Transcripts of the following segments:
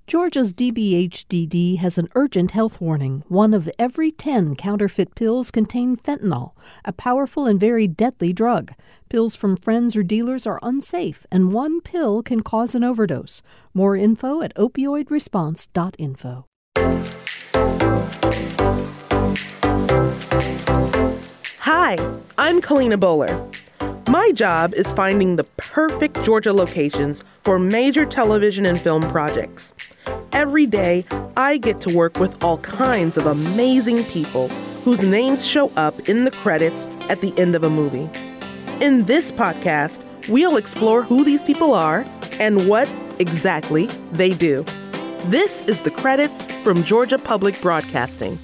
Georgia's DBHDD has an urgent health warning. 1 of every 10 counterfeit pills contain fentanyl, a powerful and very deadly drug. Pills from friends or dealers are unsafe, and 1 pill can cause an overdose. More info at opioidresponse.info. Hi, I'm Kalina Bowler. My job is finding the perfect Georgia locations for major television and film projects. Every day, I get to work with all kinds of amazing people whose names show up in the credits at the end of a movie. In this podcast, we'll explore who these people are and what exactly they do. This is The Credits from Georgia Public Broadcasting.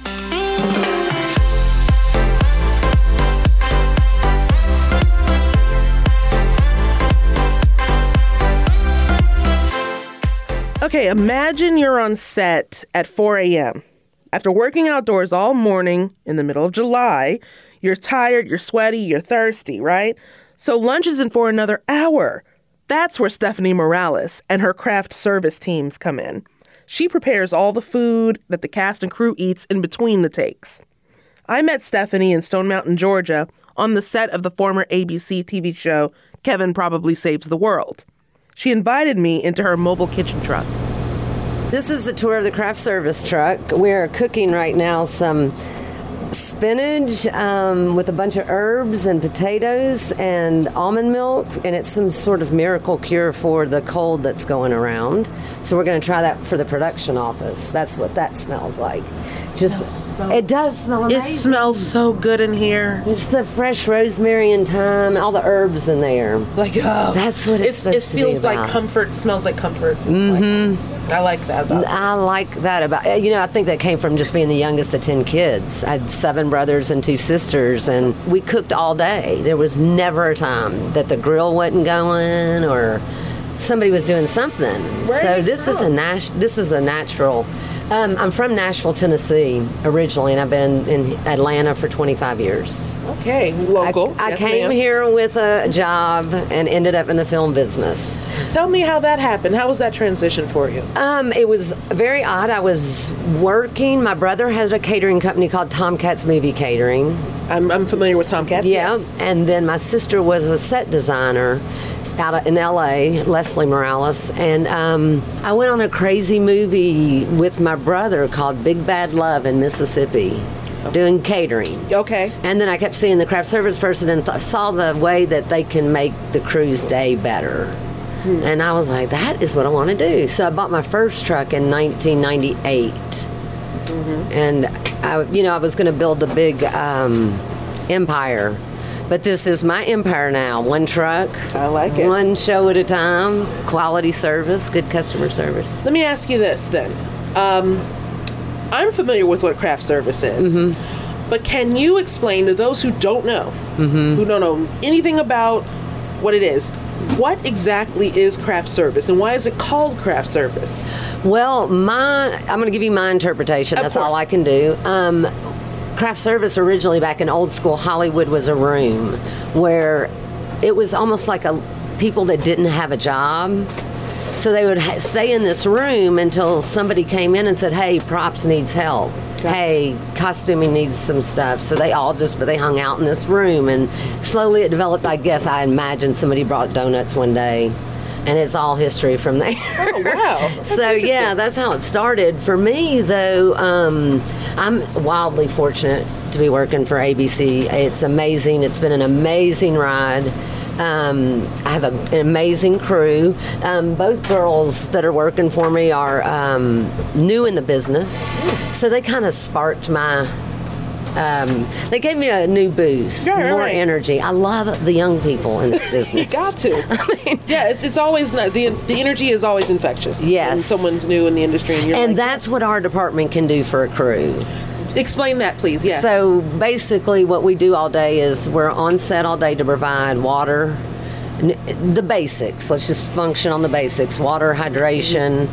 Okay, imagine you're on set at 4 a.m. After working outdoors all morning in the middle of July, you're tired, you're sweaty, you're thirsty, right? So lunch isn't for another hour. That's where Stephanie Morales and her craft service teams come in. She prepares all the food that the cast and crew eats in between the takes. I met Stephanie in Stone Mountain, Georgia, on the set of the former ABC TV show Kevin Probably Saves the World. She invited me into her mobile kitchen truck. This is the tour of the craft service truck. We're cooking right now some spinach with a bunch of herbs and potatoes and almond milk, and it's some sort of miracle cure for the cold that's going around. So we're going to try that for the production office. That's what that smells like. It does smell amazing. It smells so good in here. It's the fresh rosemary and thyme, all the herbs in there. That's what it's supposed to be about. It feels like comfort, smells like comfort. I like that about it. I like that about it. I think that came from just being the youngest of 10 kids. I had 7 brothers and 2 sisters, and we cooked all day. There was never a time that the grill wasn't going or somebody was doing something. So this is a natural. I'm from Nashville, Tennessee originally, and I've been in Atlanta for 25 years. Okay, local. I came here with a job and ended up in the film business. Tell me how that happened. How was that transition for you? It was very odd. I was working. My brother had a catering company called Tomcats Movie Catering. I'm familiar with Tomcats. Yeah, yes. And then my sister was a set designer out in L.A., Leslie Morales, and I went on a crazy movie with my brother called Big Bad Love in Mississippi, doing catering. Okay. And then I kept seeing the craft service person and saw the way that they can make the crew's day better. And I was like, that is what I want to do. So I bought my first truck in 1998. And I was going to build a big empire. But this is my empire now. 1 truck. I like it. 1 show at a time. Quality service. Good customer service. Let me ask you this then. I'm familiar with what craft service is. But can you explain to those who don't know, who don't know anything about what it is, what exactly is craft service and why is it called craft service? Well, I'm going to give you my interpretation. That's all I can do. Craft service originally back in old school Hollywood was a room where it was almost like people that didn't have a job. So they would stay in this room until somebody came in and said, hey, props needs help. Hey, costuming needs some stuff. So they hung out in this room, and slowly it developed. I guess I imagine somebody brought donuts one day, and it's all history from there. Oh, wow. So, yeah, that's how it started. For me, though, I'm wildly fortunate to be working for ABC. It's amazing. It's been an amazing ride. I have an amazing crew. Both girls that are working for me are new in the business, so they kind of sparked my... they gave me a new boost, more energy. I love the young people in this business. You got to. It's always the energy is always infectious. Yes, when someone's new in the industry, and that's what our department can do for a crew. Explain that, please. Yes. So basically, what we do all day is we're on set all day to provide water, The basics. Let's just function on the basics. Water, hydration.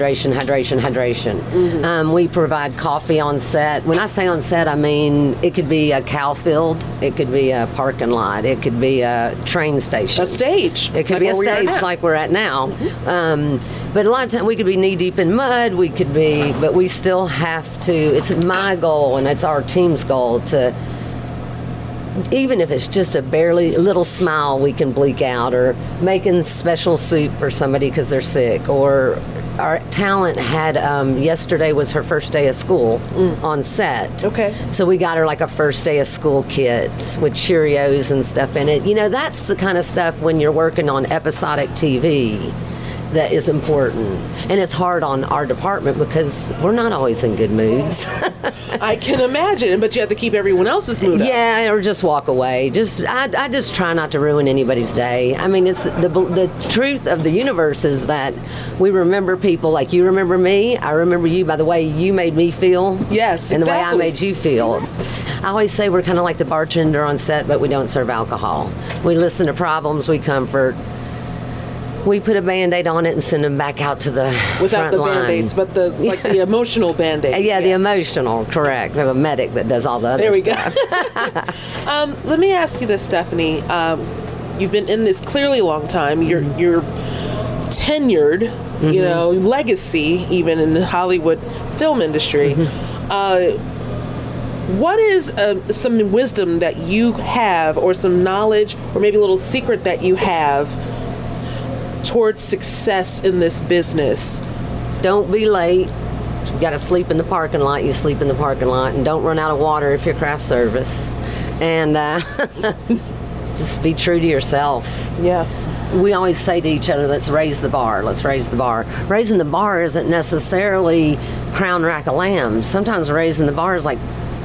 We provide coffee on set. When I say on set, I mean it could be a cow field, it could be a parking lot, it could be a train station. A stage. It could be a stage like we're at now. But a lot of times we could be knee deep in mud, but we still have to, it's my goal and it's our team's goal to, even if it's just a little smile we can bleak out, or making special soup for somebody because they're sick, or our talent had, yesterday was her first day of school on set. Okay. So we got her like a first day of school kit with Cheerios and stuff in it. You know, that's the kind of stuff when you're working on episodic TV that is important. And it's hard on our department because we're not always in good moods. I can imagine, but you have to keep everyone else's mood up. Yeah, or just walk away. I just try not to ruin anybody's day. I mean, it's the truth of the universe is that we remember people like you remember me. I remember you by the way you made me feel. Yes, and exactly. the way I made you feel. I always say we're kind of like the bartender on set, but we don't serve alcohol. We listen to problems, we comfort. We put a Band-Aid on it and send them back out to the Without front the line. Band-Aids, but the emotional Band-Aid. Yeah, the emotional, correct. We have a medic that does all the other stuff. There we go. Let me ask you this, Stephanie. You've been in this clearly a long time. You're tenured, you know, legacy even in the Hollywood film industry. What is some wisdom that you have, or some knowledge, or maybe a little secret that you have towards success in this business? Don't be late. You got to sleep in the parking lot. You sleep in the parking lot, and don't run out of water if you're craft service. And just be true to yourself. Yeah. We always say to each other, let's raise the bar. Let's raise the bar. Raising the bar isn't necessarily crown rack of lamb. Sometimes raising the bar is like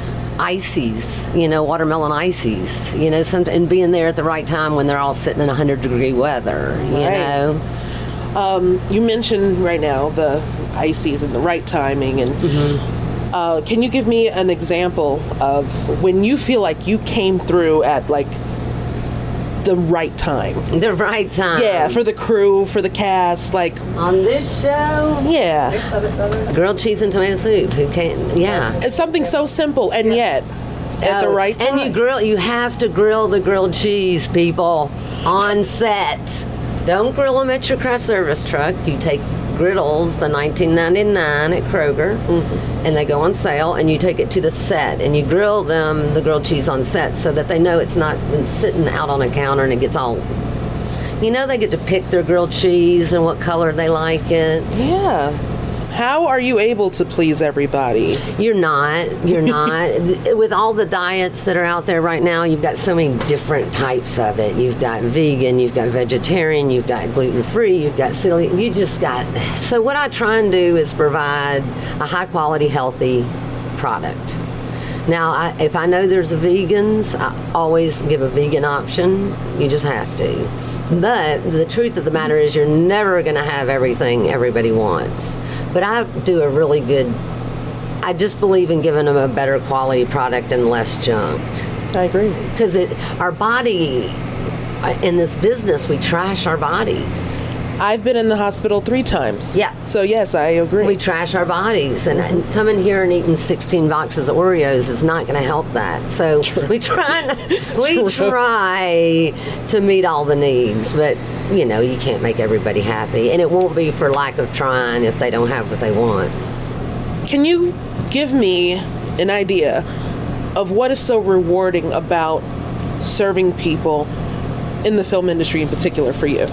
ices, you know, watermelon ices, you know, and being there at the right time when they're all sitting in 100-degree weather, you know. You mentioned right now the ices and the right timing, and can you give me an example of when you feel like you came through at like the right time? The right time. Yeah, for the crew, for the cast, like on this show. Yeah. Grilled cheese and tomato soup. Who can't? Yeah. It's something so simple, and yet at the right time. And you have to grill the grilled cheese, people, on set. Don't grill them at your craft service truck. You take griddles, the $19.99 at Kroger, and they go on sale, and you take it to the set, and you grill them, the grilled cheese on set, so that they know it's not been sitting out on a counter and it gets all, you know, they get to pick their grilled cheese and what color they like it. Yeah. How are you able to please everybody? You're not. With all the diets that are out there right now, you've got so many different types of it. You've got vegan, you've got vegetarian, you've got gluten-free, you've got celiac. So what I try and do is provide a high-quality, healthy product. Now, if I know there's vegans, I always give a vegan option. You just have to. But the truth of the matter is you're never going to have everything everybody wants. But I do I just believe in giving them a better quality product and less junk. I agree. Because our body, in this business, we trash our bodies. I've been in the hospital 3 times. Yeah. So yes, I agree. We trash our bodies, and coming here and eating 16 boxes of Oreos is not going to help that. So we try to meet all the needs, but you know, you can't make everybody happy, and it won't be for lack of trying if they don't have what they want. Can you give me an idea of what is so rewarding about serving people in the film industry in particular for you?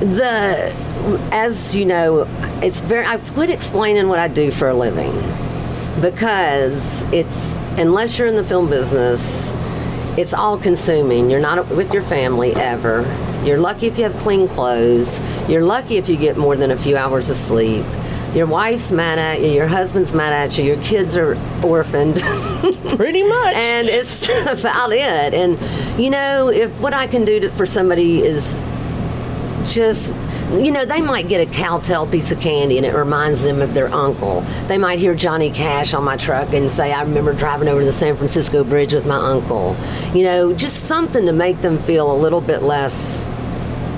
As you know, I quit explaining what I do for a living, because unless you're in the film business, it's all consuming. You're not with your family ever. You're lucky if you have clean clothes. You're lucky if you get more than a few hours of sleep. Your wife's mad at you, your husband's mad at you, your kids are orphaned. Pretty much. And it's about it. And, you know, if what I can do for somebody is just, you know, they might get a Cowtail piece of candy and it reminds them of their uncle. They might hear Johnny Cash on my truck and say, I remember driving over the San Francisco Bridge with my uncle. You know, just something to make them feel a little bit less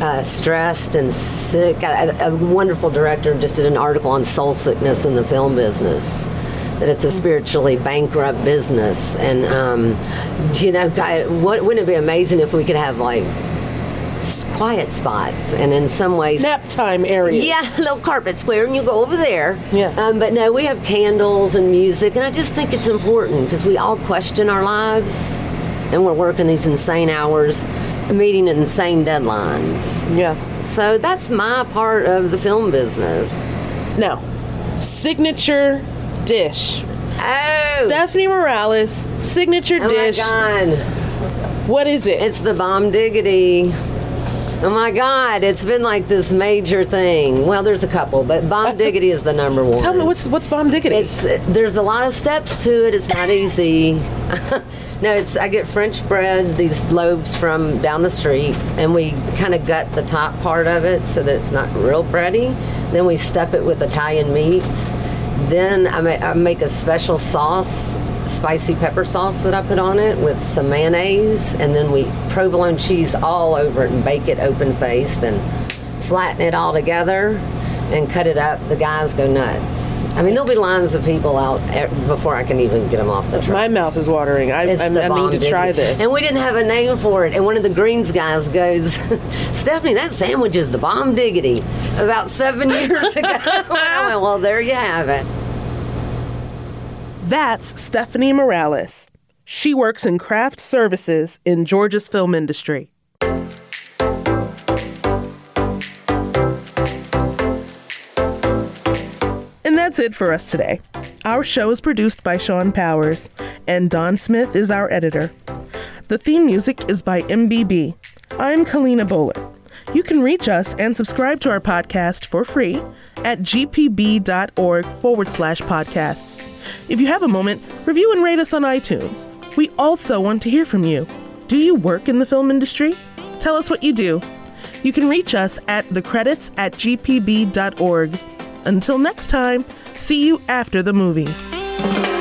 stressed and sick. A wonderful director just did an article on soul sickness in the film business, that it's a spiritually bankrupt business. And wouldn't it be amazing if we could have like quiet spots, and in some ways nap time areas? Yeah, a little carpet square, and you go over there. Yeah. But no, we have candles and music, and I just think it's important because we all question our lives, and we're working these insane hours, meeting insane deadlines. Yeah. So that's my part of the film business. Now, signature dish. Oh, Stephanie Morales, signature dish. Oh my God. What is it? It's the Bomb Diggity. Oh my God, it's been like this major thing. Well, there's a couple, but Bomb Diggity is the number one. Tell me, what's Bomb Diggity? There's a lot of steps to it. It's not easy. No, I get French bread, these loaves from down the street, and we kind of gut the top part of it so that it's not real bready. Then we stuff it with Italian meats. Then I make a special sauce, spicy pepper sauce that I put on it with some mayonnaise, and then we provolone cheese all over it and bake it open-faced and flatten it all together and cut it up. The guys go nuts. I mean, there'll be lines of people out before I can even get them off the truck. My mouth is watering. I need to try this. And we didn't have a name for it. And one of the Greens guys goes, Stephanie, that sandwich is the Bomb Diggity. About 7 years ago. I went, well, there you have it. That's Stephanie Morales. She works in craft services in Georgia's film industry. And that's it for us today. Our show is produced by Sean Powers, and Don Smith is our editor. The theme music is by MBB. I'm Kalina Bowler. You can reach us and subscribe to our podcast for free at gpb.org/podcasts. If you have a moment, review and rate us on iTunes. We also want to hear from you. Do you work in the film industry? Tell us what you do. You can reach us at thecredits@gpb.org. Until next time, see you after the movies.